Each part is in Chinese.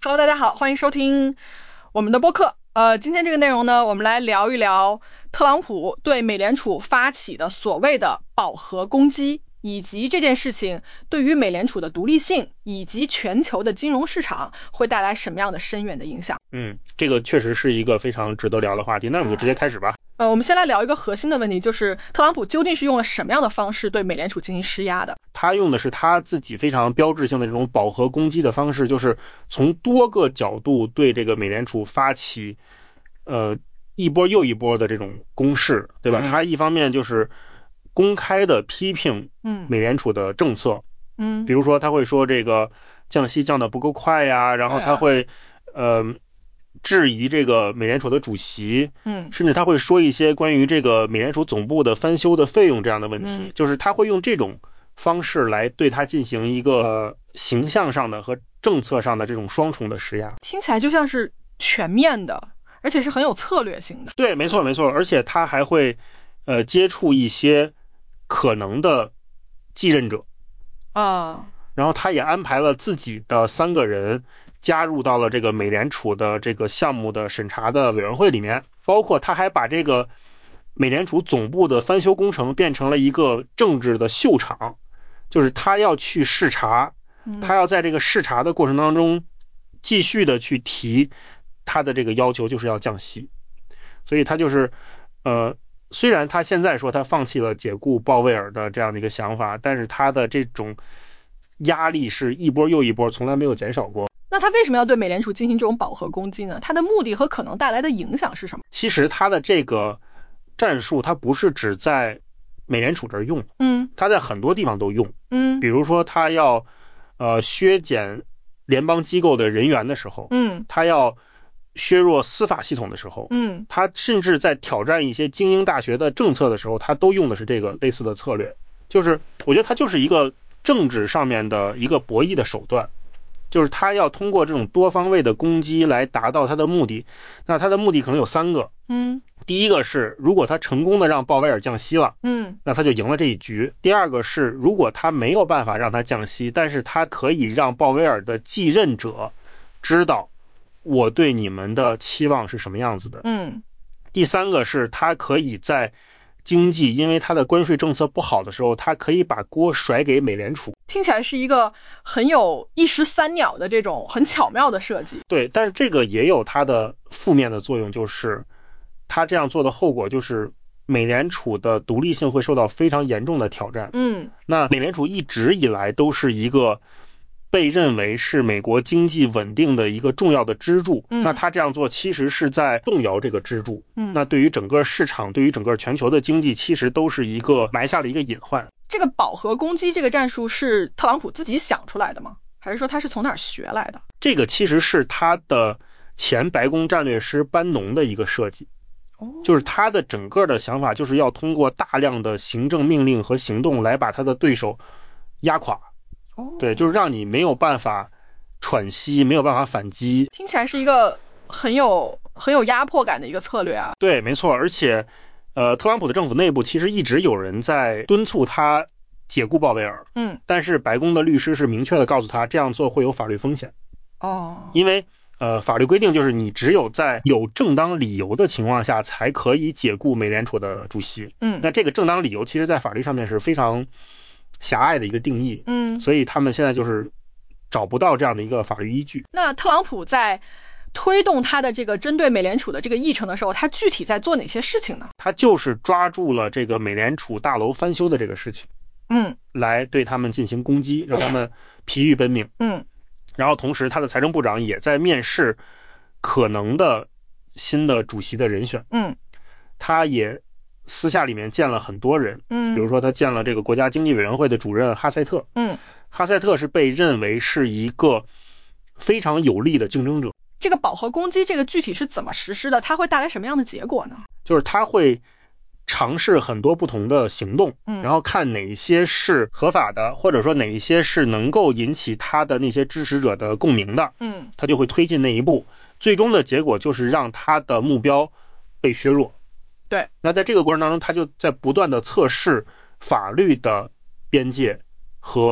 Hello， 大家好，欢迎收听我们的播客。今天这个内容呢，我们来聊一聊特朗普对美联储发起的所谓的饱和攻击，以及这件事情对于美联储的独立性以及全球的金融市场会带来什么样的深远的影响。 这个确实是一个非常值得聊的话题，那我们就直接开始吧。 我们先来聊一个核心的问题，就是特朗普究竟是用了什么样的方式对美联储进行施压的？ 他用的是他自己非常标志性的这种饱和攻击的方式，就是从多个角度对这个美联储发起一波又一波的这种攻势，对吧？他一方面就是公开的批评美联储的政策，比如说他会说这个降息降得不够快呀，然后他会质疑这个美联储的主席，甚至他会说一些关于这个美联储总部的翻修的费用这样的问题，就是他会用这种方式来对他进行一个形象上的和政策上的这种双重的施压。 听起来就像是全面的，而且是很有策略性的。 对，没错没错，而且他还会接触一些可能的继任者然后他也安排了自己的3个人加入到了这个美联储的这个项目的审查的委员会里面，包括他还把这个美联储总部的翻修工程变成了一个政治的秀场，就是他要去视察，他要在这个视察的过程当中继续的去提他的这个要求，就是要降息。所以他就是虽然他现在说他放弃了解雇鲍威尔的这样的一个想法，但是他的这种压力是一波又一波，从来没有减少过。 那他为什么要对美联储进行这种饱和攻击呢？他的目的和可能带来的影响是什么？ 其实他的这个战术，他不是只在美联储这儿用，他在很多地方都用，比如说他要削减联邦机构的人员的时候，他要削弱司法系统的时候，他甚至在挑战一些精英大学的政策的时候，他都用的是这个类似的策略。就是我觉得他就是一个政治上面的一个博弈的手段，就是他要通过这种多方位的攻击来达到他的目的。那他的目的可能有3个，第一个是如果他成功的让鲍威尔降息了，那他就赢了这一局。第二个是如果他没有办法让他降息，但是他可以让鲍威尔的继任者知道我对你们的期望是什么样子的。第3个是他可以在经济因为他的关税政策不好的时候，他可以把锅甩给美联储。 听起来是一个很有一石三鸟的这种很巧妙的设计。 对，但是这个也有它的负面的作用，就是他这样做的后果就是美联储的独立性会受到非常严重的挑战。那美联储一直以来都是一个被认为是美国经济稳定的一个重要的支柱，那他这样做其实是在动摇这个支柱，那对于整个市场，对于整个全球的经济其实都是一个埋下了一个隐患。 这个饱和攻击这个战术是特朗普自己想出来的吗？还是说他是从哪儿学来的？ 这个其实是他的前白宫战略师班农的一个设计，就是他的整个的想法就是要通过大量的行政命令和行动来把他的对手压垮。对，就是让你没有办法喘息，没有办法反击。 听起来是一个很有压迫感的一个策略啊。 对，没错。而且特朗普的政府内部其实一直有人在敦促他解雇鲍威尔，但是白宫的律师是明确的告诉他这样做会有法律风险。因为法律规定就是你只有在有正当理由的情况下才可以解雇美联储的主席。那这个正当理由其实在法律上面是非常狭隘的一个定义，所以他们现在就是找不到这样的一个法律依据。 那特朗普在推动他的这个针对美联储的这个议程的时候，他具体在做哪些事情呢？ 他就是抓住了这个美联储大楼翻修的这个事情，来对他们进行攻击，让他们疲于奔命。然后同时他的财政部长也在面试可能的新的主席的人选。他也私下里面见了很多人，比如说他见了这个国家经济委员会的主任哈塞特，哈塞特是被认为是一个非常有力的竞争者。 这个饱和攻击这个具体是怎么实施的？它会带来什么样的结果呢？ 就是他会尝试很多不同的行动，然后看哪一些是合法的，或者说哪一些是能够引起他的那些支持者的共鸣的，他就会推进那一步，最终的结果就是让他的目标被削弱。 对， 那在这个过程当中，他就在不断的测试法律的边界和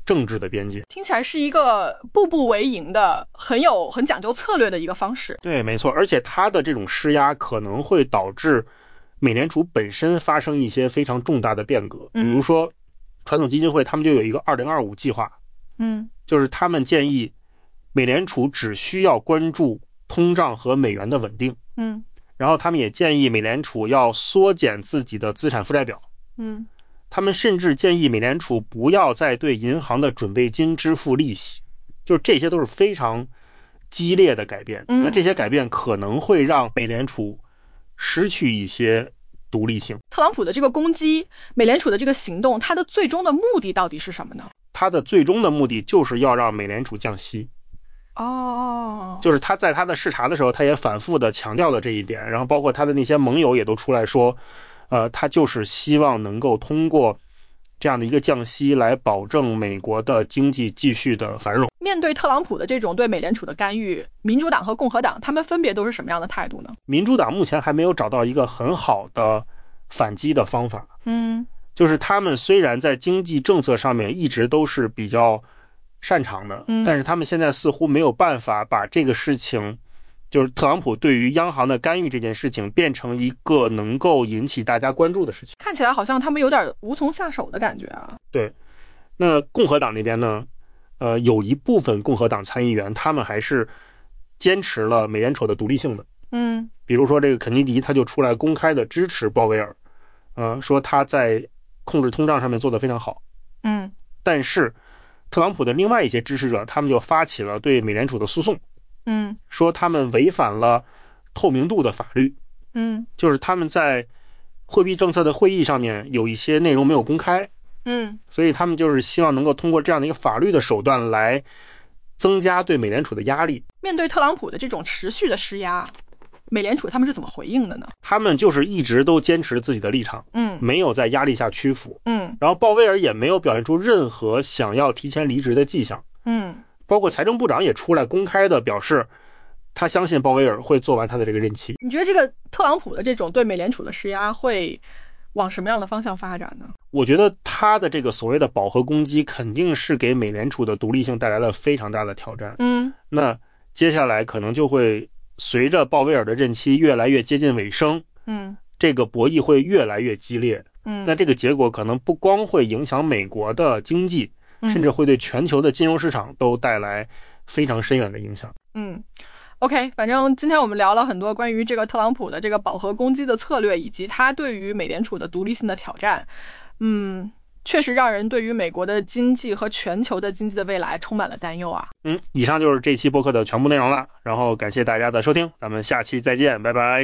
政治的边界。 听起来是一个步步为营的很讲究策略的一个方式。 对，没错，而且他的这种施压可能会导致美联储本身发生一些非常重大的变革。比如说传统基金会他们就有一个2025计划，就是他们建议美联储只需要关注通胀和美元的稳定，然后他们也建议美联储要缩减自己的资产负债表，他们甚至建议美联储不要再对银行的准备金支付利息，就是这些都是非常激烈的改变。那这些改变可能会让美联储失去一些独立性。 特朗普的这个攻击美联储的这个行动，它的最终的目的到底是什么呢？ 它的最终的目的就是要让美联储降息。就是他在他的视察的时候，他也反复的强调了这一点，然后包括他的那些盟友也都出来说，他就是希望能够通过这样的一个降息来保证美国的经济继续的繁荣。 面对特朗普的这种对美联储的干预，民主党和共和党他们分别都是什么样的态度呢？ 民主党目前还没有找到一个很好的反击的方法。就是他们虽然在经济政策上面一直都是比较擅长的，但是他们现在似乎没有办法把这个事情，就是特朗普对于央行的干预这件事情变成一个能够引起大家关注的事情。 看起来好像他们有点无从下手的感觉啊。 对，那共和党那边呢，有一部分共和党参议员他们还是坚持了美联储的独立性的。比如说这个肯尼迪他就出来公开的支持鲍威尔，说他在控制通胀上面做得非常好。但是特朗普的另外一些支持者他们就发起了对美联储的诉讼，说他们违反了透明度的法律，就是他们在货币政策的会议上面有一些内容没有公开，所以他们就是希望能够通过这样的一个法律的手段来增加对美联储的压力。 面对特朗普的这种持续的施压，美联储他们是怎么回应的呢？ 他们就是一直都坚持自己的立场，没有在压力下屈服，然后鲍威尔也没有表现出任何想要提前离职的迹象，包括财政部长也出来公开的表示，他相信鲍威尔会做完他的这个任期。 你觉得这个特朗普的这种对美联储的施压会往什么样的方向发展呢？ 我觉得他的这个所谓的饱和攻击肯定是给美联储的独立性带来了非常大的挑战。那接下来可能就会随着鲍威尔的任期越来越接近尾声，这个博弈会越来越激烈。那这个结果可能不光会影响美国的经济，甚至会对全球的金融市场都带来非常深远的影响。 OK， 反正今天我们聊了很多关于这个特朗普的这个饱和攻击的策略，以及他对于美联储的独立性的挑战。确实让人对于美国的经济和全球的经济的未来充满了担忧啊。 以上就是这期播客的全部内容了，然后感谢大家的收听，咱们下期再见，拜拜。